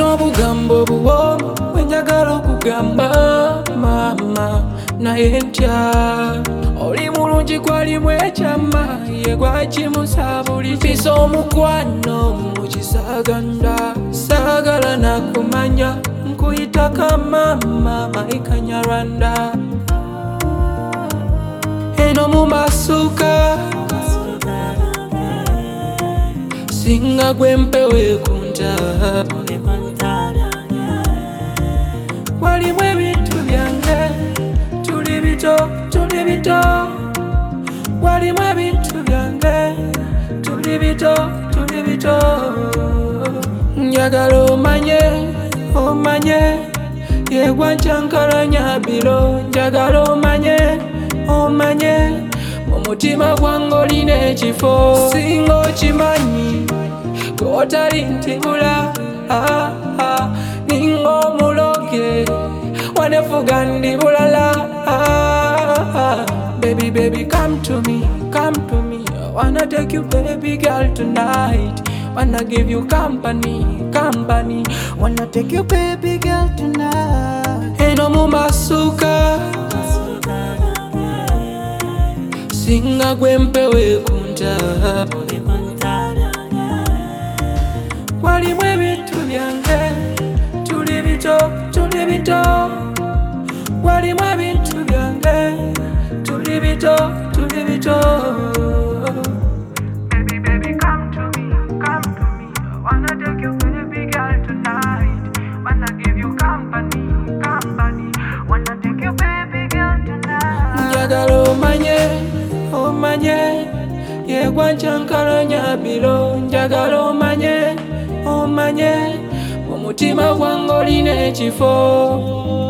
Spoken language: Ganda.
n'obugambo buwooma bwe njagala okugamba maama naye ntya oli mulungi gwalimu ekyama ye gwakimusa buli kisa omukwano mu kisaganda saagala nakumanya nkuyita ka maama Maikanyarwanda eno mu masuka singa gwempewe kunta walimu ebintu byange tuli bito walimu ebintu byange tuli bito njagala omanye yegwa nkyankalanya biro njagala omanye omutima gwange olina ekifo singa okimanyi gwotali ntibula ninga omuloge wanefuga ndi bulala baby come to me I wanna take you baby girl tonight wanna give you company wanna take you baby girl tonight eno mu masuka singa gwempewe kunta walimu ebintu byange tuli bito walimu ebintu byange tuli bito baby come to me I wanna take you baby girl tonight wanna give you company wanna take you baby girl tonight njagala omanye yegwa nkyankalanya biro njagala omanye omutima gwange olina ekifo